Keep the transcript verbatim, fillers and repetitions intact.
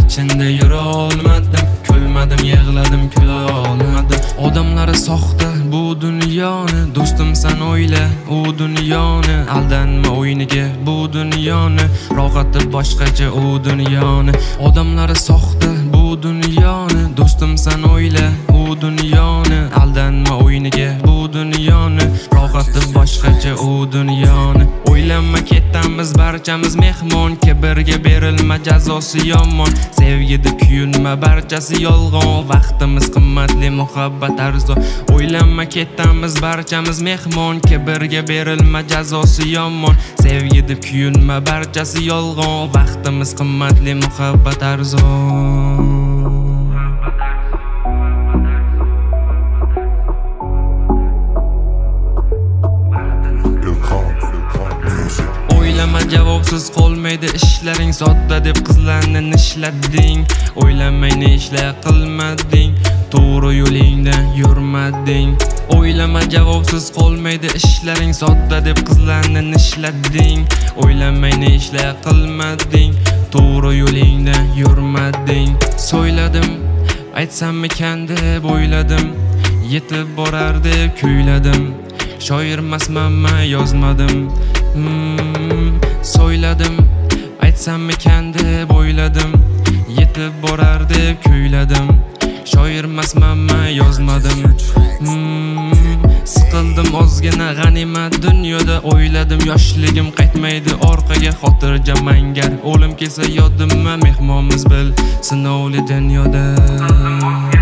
ichinde yura olmadim, kulmadim, yig'ladim, kula olmadim. Odamlari soxta bu dunyoni, do'stim sen o'yla u dunyoni. Aldanma o'yiniga bu dunyoni, rohati boshqacha u dunyoni. Odamlari soxta bu dunyoni, do'stim sen o'yla u dunyoni. Aldanma o'yiniga bu dunyoni, rohati boshqacha u dunyoni. O'ylanma ketamiz barchamiz mehmon, kibrga berilma jazosi yomon. Sevgida kuyunma barchasi yolg'on, vaqtimiz qimmatli, muhabbat arzon. O'ylanma ketamiz barchamiz mehmon, kibrga berilma jazosi yomon. Sevgida kuyunma barchasi yolg'on, vaqtimiz qimmatli, muhabbat arzon. O'ylama javobsiz qolmaydi ishlaring, sodda deb qizlarni nishlatding. O'ylamay ne ishlar qilmading, to'g'ri yo'lingdan yurmading. O'ylama javobsiz qolmaydi ishlaring, sodda deb qizlarni nishlatding. O'ylamay ne ishlar qilmading, to'g'ri yo'lingdan yurmading. So'yladim, aytsammikan deb o'yladim, yetib borar deb kuyladim. Shoirmasman, yozmadim. Hmm, so'yladim, aytsammikan deb o'yladim, yetib borar deb kuyladim. Shoirmasman, yozmadim. Hmm, siqildim ozgina g'animat dunyoda, o'yladim yoshligim qaytmaydi orqaga, xotirjam mangar o'lim kelsa yodimma, mehmonmiz bil sinovli dunyoda.